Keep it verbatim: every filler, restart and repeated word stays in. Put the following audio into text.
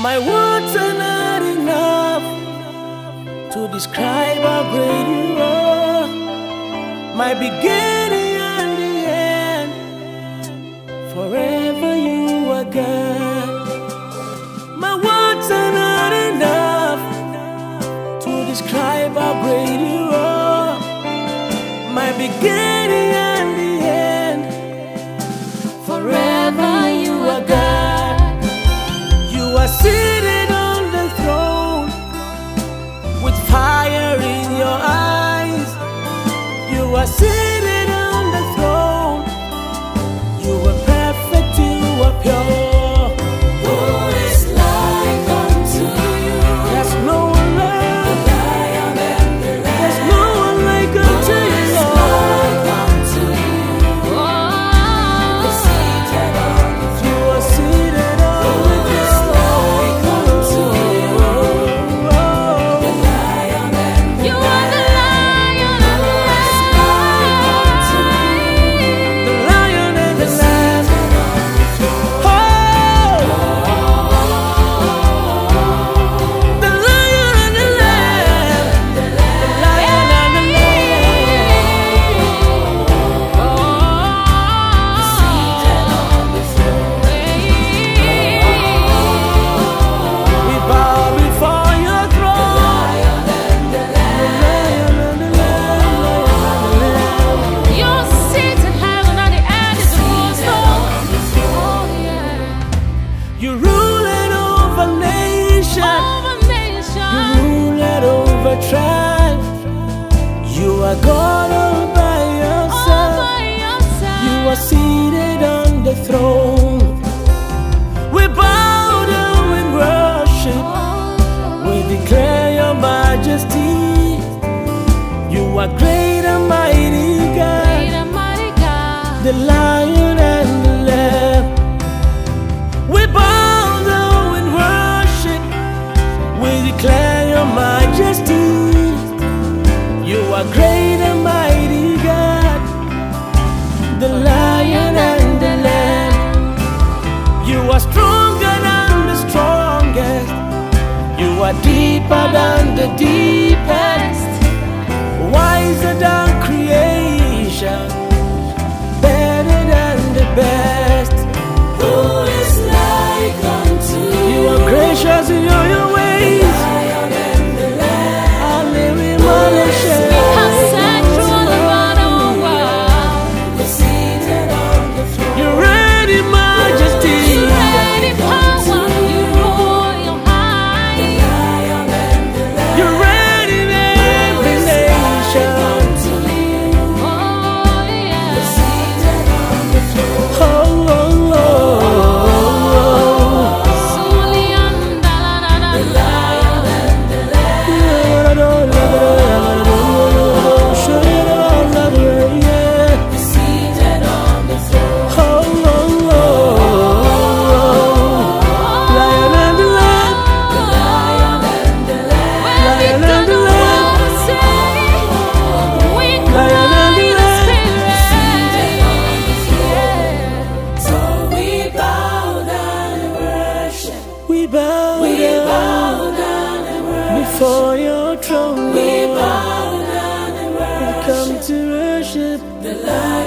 My words are not enough to describe how great you are. My beginning and the end, forever you are God. My words are not enough to describe how great you are. My beginning and the end, forever you are God. You are seated on the throne with fire in your eyes. You are seated on the throne. You are perfect, you are pure. Who is like unto you? There's no one like, The Lion and the Lamb. there's no one like unto Who you, is Lord. like unto you? The seated on the throne. You are seated on Who the is like unto you? The throne. Lion and the You Lamb. are the Lion and the Who is like unto you? The Lion and the The Lamb. seated on the throne. Oh, the Lion and the Lamb. The Lamb. Lion and the Seated on the throne. We bow before your throne. Lion and the Lamb. Lion and the Lamb. You're seated high on the edge of the throne. Oh, yeah. You rule it over nations. Over You nation, rule it over tribe. You are God all by yourself. over yourself. You are seated on the throne. We bow down in worship. We declare your majesty. You are great and mighty God, Great and mighty God. the Lion and the Lamb. We bow down in worship. We declare your majesty. You are great and mighty God, the Lion and the Lamb. You are stronger than the strongest. You are deeper than the deepest, wiser than creation, better than the best. Who is like unto you? You are gracious in all your ways. Lion and the Lamb. Hallelujah. Have sat through all the whole world. The seated on the throne. You reign in majesty. You reign in power. You rule your high. Lion and the Lamb. You reign in every nation. Unto you. Oh, The yeah. seated on the throne. Oh, oh, oh, Sulianda, la, la, la, The la. Lion and the Lamb. The seated on the throne. Lion and the Lamb. The Lion and the Lamb. When we Lion don't and the know Lamb. what to say, we Lion and cry the in the spirit. So we bow down and worship. We bow We down bow down and worship. before your throne. We Lord. bow down and We worship. come to worship. The Lion